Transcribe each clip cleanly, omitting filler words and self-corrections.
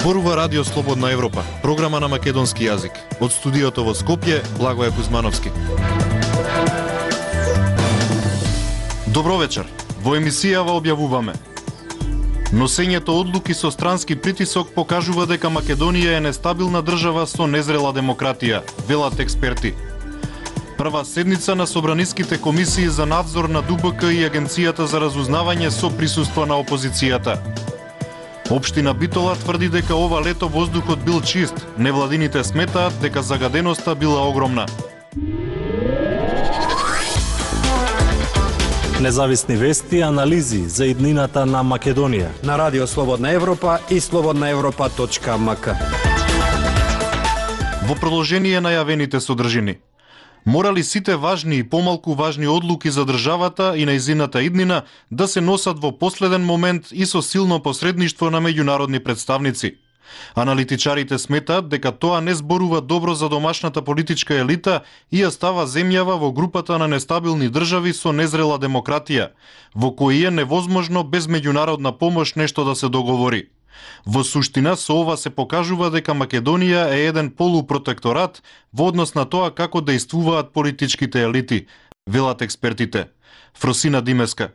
Зборува Радио Слободна Европа, програма на македонски јазик. Од студиото во Скопје, Благоје Кузмановски. Добро вечер. Во емисијава објавуваме: носењето одлуки со странски притисок покажува дека Македонија е нестабилна држава со незрела демократија, велат експерти. Прва седница на собраниските комисии за надзор на ДУБК и Агенцијата за разузнавање со присуство на опозицијата. Општина Битола тврди дека ова лето воздухот бил чист, невладините сметаат дека загаденоста била огромна. Независни вести и анализи за иднината на Македонија на Радио Слободна Европа и slobodnaevropa.mk. Во продолжение на јавените содржини. Морали сите важни и помалку важни одлуки за државата и нејзината иднина да се носат во последен момент и со силно посредништво на меѓународни представници. Аналитичарите сметаат дека тоа не зборува добро за домашната политичка елита и ја става земјава во групата на нестабилни држави со незрела демократија, во кои е невозможно без меѓународна помош нешто да се договори. Во суштина, со ова се покажува дека Македонија е еден полупротекторат во однос на тоа како дејствуваат политичките елити, велат експертите. Фросина Димеска.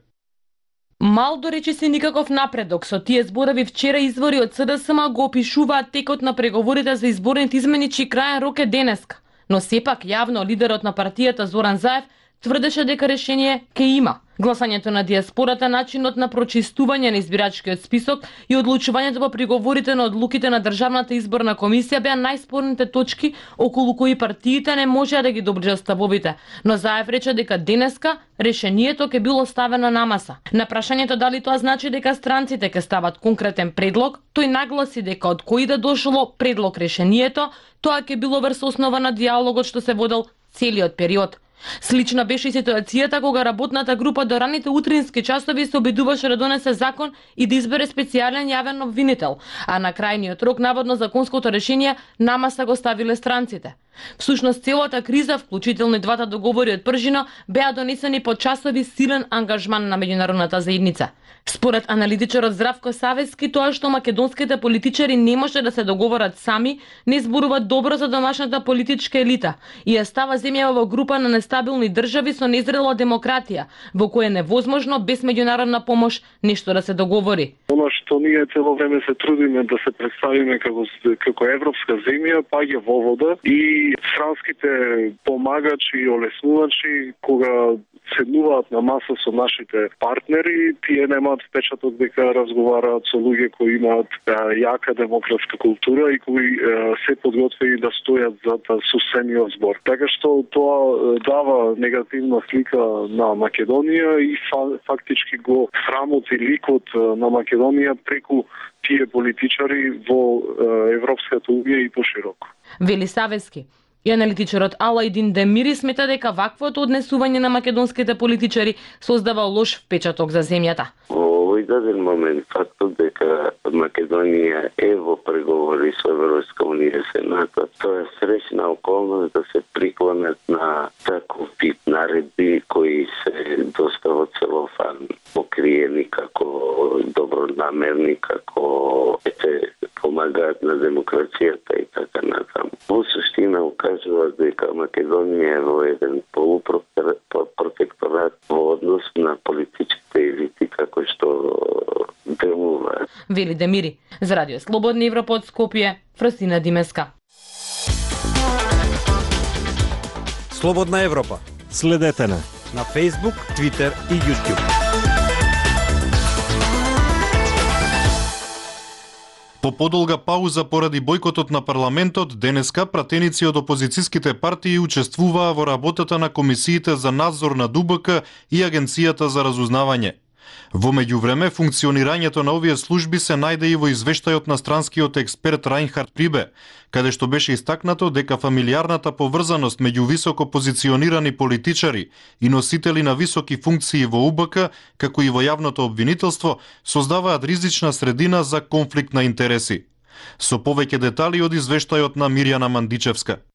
Мал до речиси никаков напредок. Со тие зборови вчера извори од СДСМ го опишуваат текот на преговорите за изборните измени, чиј крајен рок е денеска. Но сепак јавно лидерот на партијата Зоран Заев тврдеше дека решение ке има. Гласањето на диаспората, начинот на прочистување на избирачкиот список и одлучувањето по приговорите на одлуките на Државната изборна комисија беа најспорните точки околу кои партиите не можеа да ги доближат ставовите. Но Заев рече дека денеска решението ке било ставено на маса. На прашањето дали тоа значи дека странците ке стават конкретен предлог, тој нагласи дека од кој да дошло предлог решението, тоа ке било врз основа на диалогот што се водел целиот период. Слична беше и ситуацијата кога работната група до раните утрински часови се обидуваше да донесе закон и да избере специјален јавен обвинител, а на крајниот рок наводно законското решение намаса го ставиле странците. Всушност целата криза, вклучително и двата договори од пржино, беа донесени по часови силен ангажман на меѓународната заедница. Според аналитичарот Здравко Савески, тоа што македонските политичари не може да се договорат сами, не зборува добро за домашната политичка елита и ја става земјава во група на нестабилни држави со незрела демократија, во која е невозможно без меѓународна помош нешто да се договори. Она што ние цело време се трудиме да се представиме како европска земја, паѓа во вода и странските помагачи и олеснувачи кога седнуваат на маса со нашите партнери, тие немаат впечаток дека разговараат со луѓе кои имаат јака демократска култура и кои се подготвени да стојат за сосемиот збор. Така што тоа дава негативна слика на Македонија и фактички го срамоти ликот на Македонија преку тие политичари во Европската унија и пошироко. Вели Савески. И аналитичарот Алајдин Демири смета дека ваквото однесување на македонските политичари создава лош впечаток за земјата. Во овој даден момент фактот дека Македонија е во преговори со Европска унија се НАТО, тоа е среќна околност да се приклонат на таков вид наредби кои се доста во целофан покриени како добронамерни, како помагаат на демокрацијата и така натаму. Во суштина укажува дека Македонија е во еден полупротекторат во однос на политичките елити како што делува. Вели Демири. За Радио Слободна Европа од Скопје, Фросина Димеска. Слободна Европа. Следете на Facebook, Twitter и YouTube. По подолга пауза поради бојкотот на парламентот, денеска пратеници од опозицијските партии учествуваа во работата на комисиите за надзор на ДУБК и Агенцијата за разузнавање. Во меѓувреме, функционирањето на овие служби се најде и во извештајот на странскиот експерт Рајнхард Прибе, каде што беше истакнато дека фамилиарната поврзаност меѓу високо позиционирани политичари и носители на високи функции во УБК, како и во јавното обвинителство, создаваат ризична средина за конфликт на интереси. Со повеќе детали од извештајот на Мирјана Мандичевска.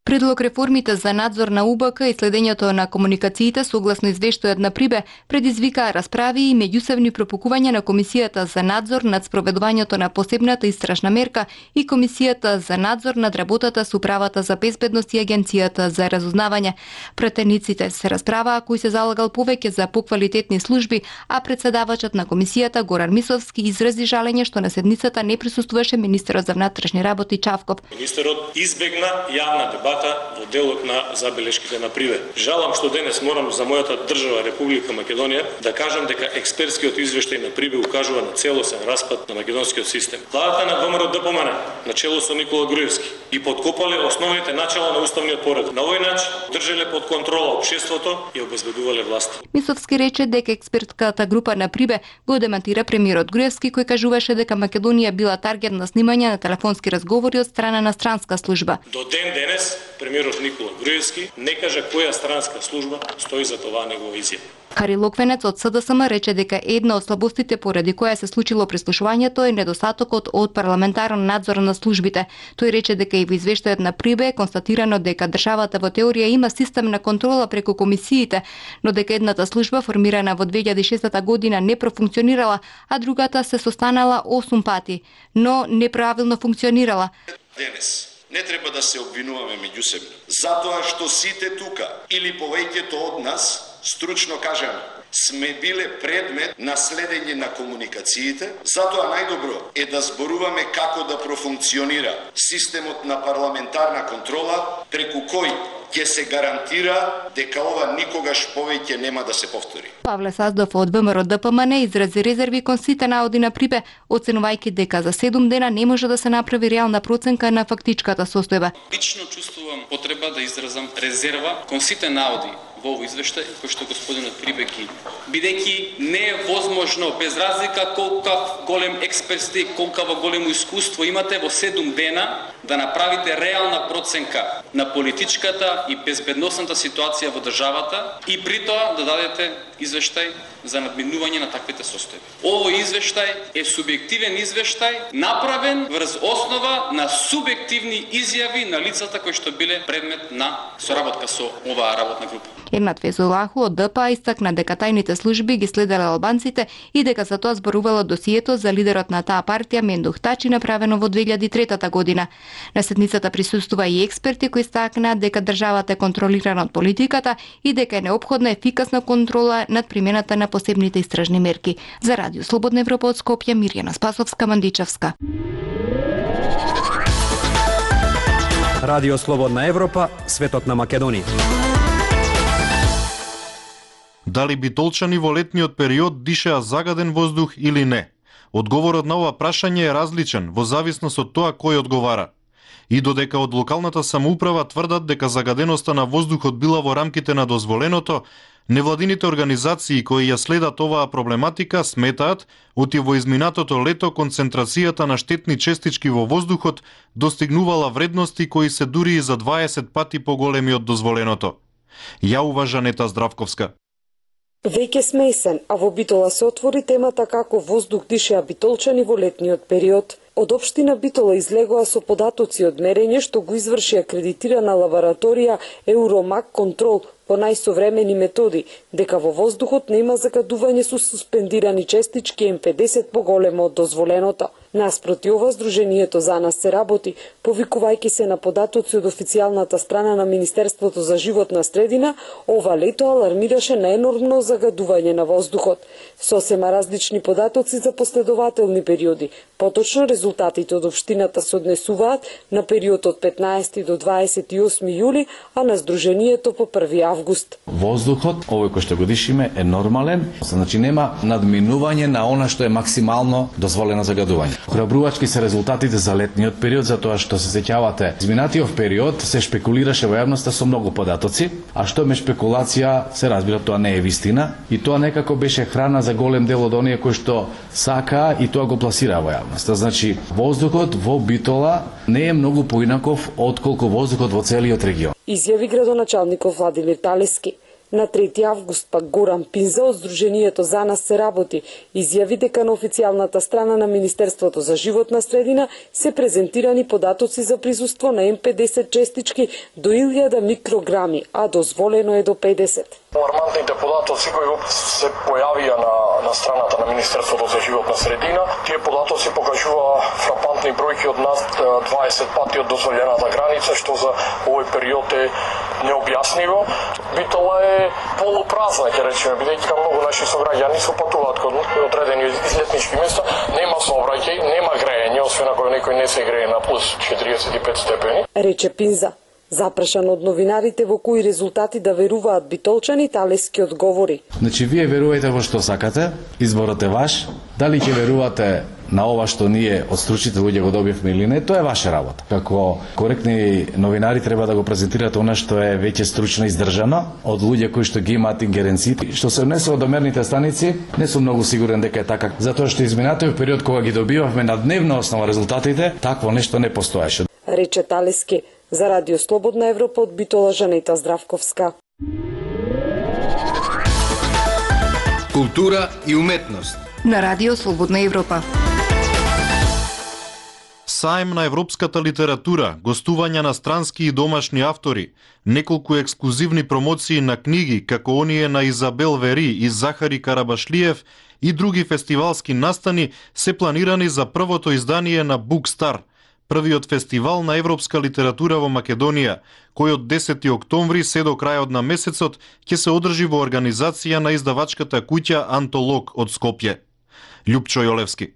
Предлог реформите за надзор на УБК и следењето на комуникациите согласно извештајот на Прибе предизвикаа расправи и меѓусебни пропукувања на Комисијата за надзор над спроведувањето на посебната истражна мерка и Комисијата за надзор над работата со Управата за безбедност и Агенцијата за разузнавање. Претениците се расправаа кој се залагал повеќе за поквалитетни служби, а председавачот на комисијата Горан Мисовски изрази жалење што на седницата не присуствуваше министерот за внатрешни работи Чавков. Министерот избегна јавна дебата во делот на забелешките на Прибе. Жалам што денес морам за мојата држава Република Македонија да кажам дека експертскиот извештај на Прибе укажува на целосен распад на македонскиот систем. Владата на ВМРО ДПМН на чело со Никола Груевски и подкопале основните начала на уставниот поред. На овој начин држеле под контрола општеството и обезбедувале власт. Мисовски рече дека експертската група на Прибе го демантира премиерот Груевски кој кажуваше дека Македонија била таргет на снимање на телефонски разговори од страна на странска служба. До ден денес премиерот Никола Груевски не кажа која странска служба стои за тоа негова изјава. Кари Локвенец од СДСМ рече дека една од слабостите поради која се случило прислушувањето е недостатокот од парламентарен надзор на службите. Тој рече дека и во извештајот на Прибе е констатирано дека државата во теорија има систем на контрола преку комисиите, но дека едната служба формирана во 2006 година не профункционирала, а другата се состанала 8 пати, но неправилно функционирала. Денес не треба да се обвинуваме меѓусебно, затоа што сите тука или повеќето од нас, стручно кажано, сме биле предмет на следење на комуникациите, затоа најдобро е да зборуваме како да профункционира системот на парламентарна контрола, преку кој ќе се гарантира дека ова никогаш повеќе нема да се повтори. Павле Саздов од ВМРО ДПМН изрази резерви кон сите наоди на Прибе, оценувајќи дека за 7 дена не може да се направи реална проценка на фактичката состојба. Лично чувствувам потреба да изразам резерва кон сите наоди во овој извештај кој што господинот Прибе ги, бидејќи не е возможно без разлика колкав голем експерт сте, колкаво големо искуство имате во 7 дена да направите реална проценка на политичката и безбедносната ситуација во државата и при тоа да дадете извештај за надминување на таквите состојби. Овој извештај е субјективен извештај направен врз основа на субјективни изјави на лицата кои што биле предмет на соработка со оваа работна група. Ернат Фезулаху од ДПА истакна дека тајните служби ги следеле албанците и дека за тоа зборувало досието за лидерот на таа партија Мендух Тачи направено во 2003 година. На седницата присуствува и експерти кои стакнаа дека државата е контролирана од политиката и дека е неопходна ефикасна контрола над примената на посебните истражни мерки. За Радио Слободна Европа од Скопје, Мирјана Спасовска, Мандичевска. Радио Слободна Европа, светот на Македонија. Дали битолчани во летниот период дишеа загаден воздух или не? Одговорот на ова прашање е различен во зависност од тоа кој одговара. И додека од локалната самоуправа тврдат дека загаденоста на воздухот била во рамките на дозволеното, невладините организации кои ја следат оваа проблематика сметаат оти во изминатото лето концентрацијата на штетни честички во воздухот достигнувала вредности кои се дури и за 20 пати поголеми од дозволеното. Ја уважанета Здравковска. Веќе сме есен, а во Битола се отвори темата како воздух дишеа битолчани во летниот период. Од општина Битола излегоа со податоци од мерење што го изврши акредитирана лабораторија Евромак Контрол по најсовремени методи, дека во воздухот нема загадување со суспендирани честички М50 поголемо од дозволеното. Наспроти ова, Сдруженијето за нас се работи, повикувајќи се на податоци од официјалната страна на Министерството за животна средина, ова лето алармираше на енормно загадување на воздухот. Сосема различни податоци за последователни периоди. Поточно резултатите од општината се однесуваат на период од 15 до 28 јули, а на Сдруженијето по 1 август. Воздухот, овој кој што го дишиме, е нормален, значи нема надминување на она што е максимално дозволено загадување. Охрабрувачки се резултатите за летниот период, затоа што се сеќавате, изминатиот период се шпекулираше во јавноста со многу податоци, а што ме шпекулација, се разбира, тоа не е вистина и тоа некако беше храна за голем дел од оние кои што сакаа и тоа го пласираа во јавноста. Значи, воздухот во Битола не е многу поинаков отколку воздухот во целиот регион. Изјави градоначалникот Владимир Талески. На 3 август пак Горан Пинза од Сдруженијето За нас се работи изјави дека на официјалната страна на Министерството за животна средина се презентирани податоци за присуство на М50 честички до 1000 микрограми, а дозволено е до 50. Алармантните податоци кои се појавија на страната на Министерството за животна средина, тие податоци покажува фрапантни бројки од над 20 пати од дозволената граница, што за овој период е необјаснливо. Битола е полупразна, ќе речеме, бидејќи многу наши сограѓани се патуваат кон одредени излетнички места, нема сообраќај, нема грејење, освен ако некој не се грее на плюс 45 степени. Рече Пинза. Запрашан од новинарите во кои резултати да веруваат битолчани, Талески одговори. Значи, вие верувајте во што сакате, изборот е ваш, дали ќе верувате на ова што ние од стручните луѓе го добивме или не, тоа е ваша работа. Како коректни новинари треба да го презентирате она што е веќе стручно издржано од луѓе кои што ги имаат ингеренции. Што се однесува до мерните станици, не сум многу сигурен дека е така, затоа што изминатиот период кога ги добивавме на дневна основа резултатите, такво нешто не постоеше. Рече Талески. За Радио Слободна Европа од Битола Жанета Здравковска. Култура и уметност. На Радио Слободна Европа. Саем на европската литература, гостувања на странски и домашни автори, неколку ексклузивни промоции на книги, како оние на Изабел Вери и Захари Карабашлиев и други фестивалски настани се планирани за првото издание на Букстар, првиот фестивал на европска литература во Македонија, кој од 10 октомври се до крајот на месецот ќе се одржи во организација на издавачката куќа Антолог од Скопје. Љупчо Јолевски.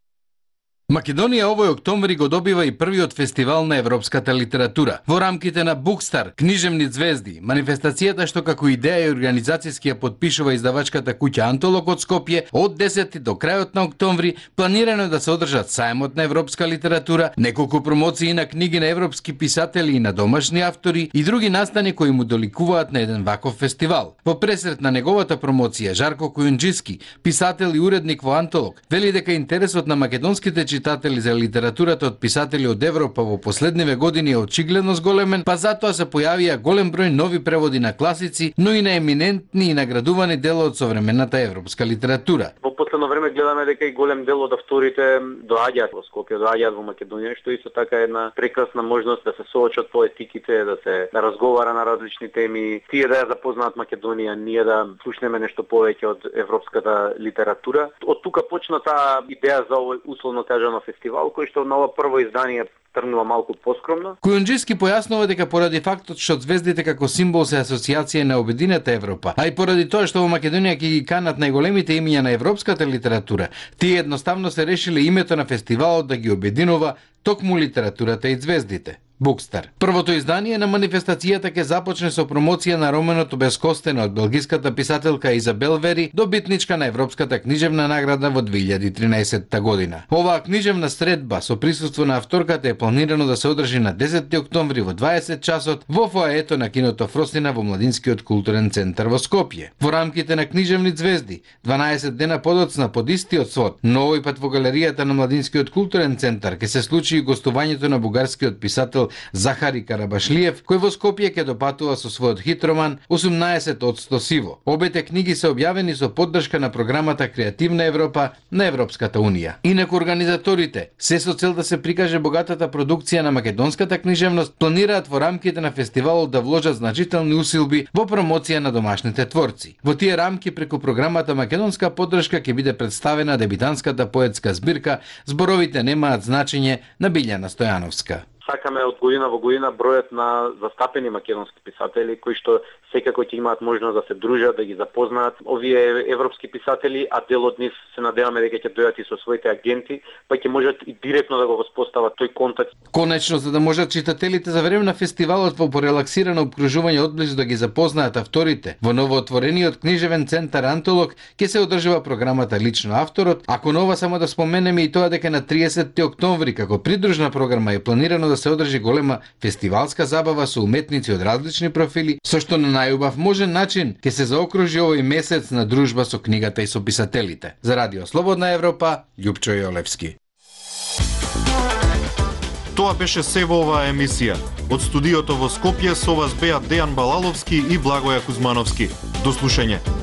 Македонија овој октомври го добива и првиот фестивал на европската литература. Во рамките на Букстар, книжевни звезди, манифестацијата што како идеја и организацијски ја подпишува издавачката куќа Антолог од Скопје, од 10 до крајот на октомври планирано е да се одржат сајмот на европска литература, неколку промоции на книги на европски писатели и на домашни автори и други настани кои му доликуваат на еден ваков фестивал. Во пресрет на неговата промоција, Жарко Кујунџиски, писател и уредник во Антолог, вели дека интересот на македонските читатели за литературата од писатели од Европа во последниве години е очигледно зголемен, па затоа се појавија голем број нови преводи на класици, но и на еминентни и наградувани дела од современата европска литература. Во последно време гледаме дека и голем дел од авторите доаѓаат во Скопје, доаѓаат во Македонија, што исто така е една прекрасна можност да се соочат поетиките, да се разговара на различни теми, тие да ја запознаат Македонија, ние да слушнеме нешто повеќе од европската литература. Од тука почна таа идеја за овој условно кажано фестивал, кој што на ова прво издание тргнува малку поскромно. Кујунџиски појаснува дека поради фактот што звездите како символ се асоциација на обединета Европа, а и поради тоа што во Македонија ќе ги канат најголемите имиња на европската литература, тие едноставно се решиле името на фестивалот да ги обединува токму литературата и звездите. Букстар. Првото издание на манифестацијата ќе започне со промоција на романот Обескостена од белгиската писателка Изабел Вери, добитничка на Европската книжевна награда во 2013 година. Оваа книжевна средба со присуство на авторката е планирано да се одржи на 10 октомври во 20 часот во фоаето на киното Фростина во Младинскиот културен центар во Скопје. Во рамките на книжевни звезди, 12 дена подоцна под истиот свод, но овој пат во галеријата на Младинскиот културен центар ќе се случи гостувањето на бугарскиот писател Захари Карабашлиев, кој во Скопје ќе допатува со својот хит роман 18% сиво. Обете книги се објавени со поддршка на програмата Креативна Европа на Европската Унија. Инаку организаторите, се со цел да се прикаже богатата продукција на македонската книжевност, планираат во рамките на фестивалот да вложат значителни усилби во промоција на домашните творци. Во тие рамки преку програмата Македонска поддршка ќе биде представена дебитанската поетска збирка Зборовите немаат значење на Билјана Стојановска. Сакаме од година во година бројот на застапени македонски писатели кои што секако ќе имаат можност да се дружат, да ги запознаат овие европски писатели, а дел од нив се надеваме дека ќе дојдат и со своите агенти, па ќе можат и директно да го воспостават тој контакт. Конечно, за да можат читателите за време на фестивалот во порелаксирано обкружување одблизу да ги запознаат авторите, во новоотворениот книжевен центар Антолог ќе се одржува програмата Лично авторот, ако нова само да споменеме и тоа дека на 30 октомври како придружна програма е планирано да се одржи голема фестивалска забава со уметници од различни профили, со што на најубав можен начин ќе се заокружи овој месец на дружба со книгата и со писателите. За Радио Слободна Европа, Љупчо Јолевски. Тоа беше се во оваа емисија. Од студиото во Скопје со вас беа Дејан Балаловски и Благоја Кузмановски. До слушање.